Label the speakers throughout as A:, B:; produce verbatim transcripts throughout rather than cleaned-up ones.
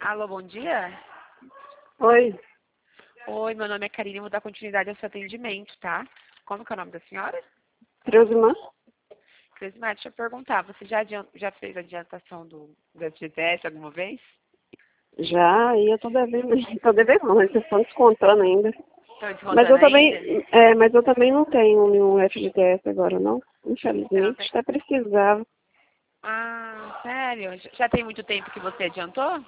A: Alô, bom dia?
B: Oi,
A: Oi, meu nome é Karine, vou dar continuidade ao seu atendimento, tá? Como que é o nome da senhora?
B: Treusman?
A: Crismar, deixa eu perguntar, você já, adian- já fez a adiantação do, do F G T S alguma vez?
B: Já, e eu tô devendo, tô devendo não, eles estão descontando ainda.
A: Estão
B: Mas eu
A: descontando
B: também,
A: ainda?
B: é, mas eu também não tenho nenhum F G T S agora, não.
A: Você não
B: Infelizmente,
A: tem?
B: até precisava.
A: Ah, sério? Já já tem muito tempo que você adiantou?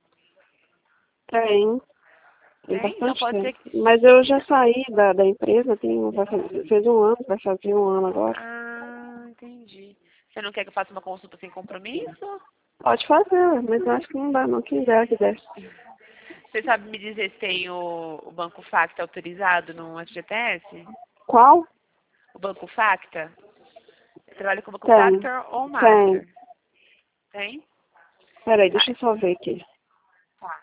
B: Tem, tem
A: Tem? Então
B: bastante
A: pode ser
B: tempo.
A: que...
B: Mas eu já saí da, da empresa, tem, vai fazer, fez um ano, vai fazer um ano agora.
A: Ah, entendi. Você não quer que eu faça uma consulta sem compromisso?
B: Pode fazer, mas eu acho que não dá não, quem dera que der.
A: Você sabe me dizer se tem o, o Banco Facta autorizado no F G T S?
B: Qual?
A: O Banco Facta? Você trabalha com o Banco
B: Tem,
A: Factor ou
B: tem.
A: Master? Tem?
B: Peraí,
A: Tá.
B: deixa eu só ver aqui.
A: Tá.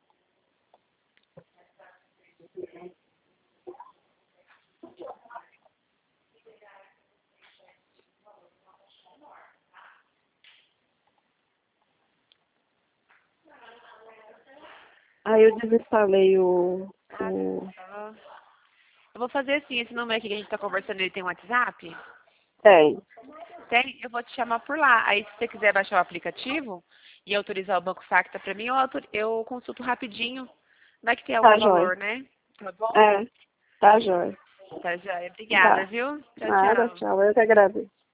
B: Aí eu desinstalei o,
A: Ah,
B: o...
A: tá. Eu vou fazer assim, esse número aqui que a gente tá conversando, ele tem um WhatsApp?
B: Tem.
A: Tem? Eu vou te chamar por lá. Aí, se você quiser baixar o aplicativo e autorizar o Banco Facta pra mim, eu, autor- eu consulto rapidinho. Vai que tem algum
B: Tá, jóia.
A: valor, né? Tá bom?
B: É, tá, jóia.
A: Tá, joia. Obrigada,
B: Tá.
A: viu? Tchau,
B: Nada,
A: tchau.
B: tchau. Eu que agradeço.